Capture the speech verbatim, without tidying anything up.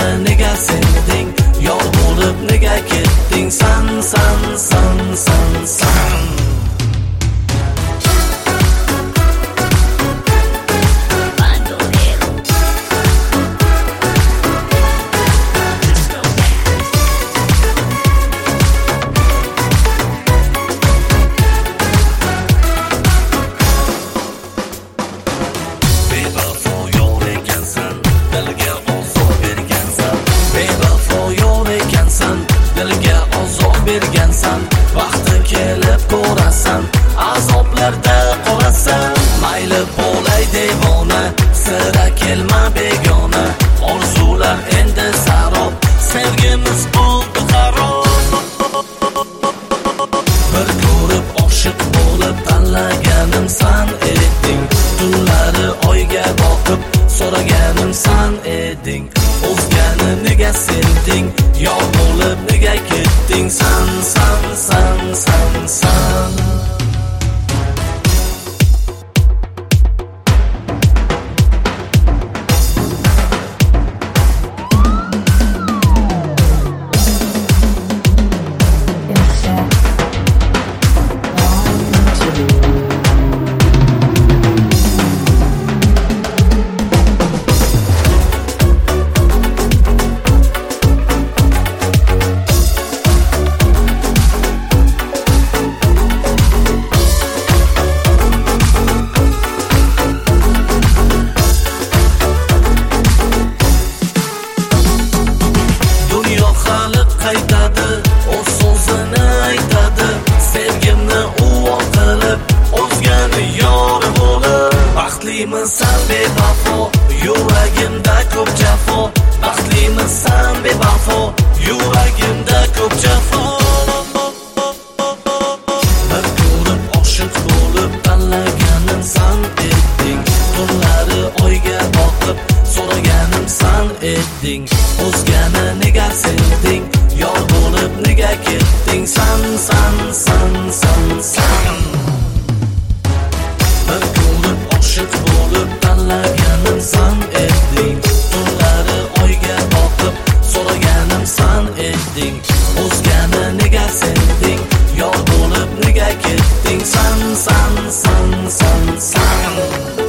o'zgani nega sevding? Yor bo'lib nega ketding? San, san, san, san, san. Bergansan, vaqti kelib ko'rasan, azoblarda qolasan. Mayli bo'lay devona, sira kelma begona. Orzular endi sarob, sevgimiz bo'ldi xarob. Bir ko'rib oshiq bo'lib tanlaganim san eding. Tunlari oyga boqib so'raganim san eding. O'zgani nega sevding? Yor bo'lib nega ketding? San, san, san, san, san. Qaytadi, o'z so'zini aytadi, sevgimni u qilib, o'zgani yor bo'lib. Baxtlimisan bevafo, yuragimda ko'p jafo. Baxtlimisan bevafo, yuragimda ko'p jafo. Bir ko'rib oshiq bo'lib tanlaganim san eding. Tunlari oyga boqib so'raganim san eding. O'zgani nega sevding? Yor bo'lib nega ketding? San, san, san, san, san. Bir ko'rib oshiq bo'lib tanlaganim san eding. Tunlari oyga boqib so'raganim san eding. O'zgani nega sevding? Yor bo'lib nega ketding? San, san, san, san, san.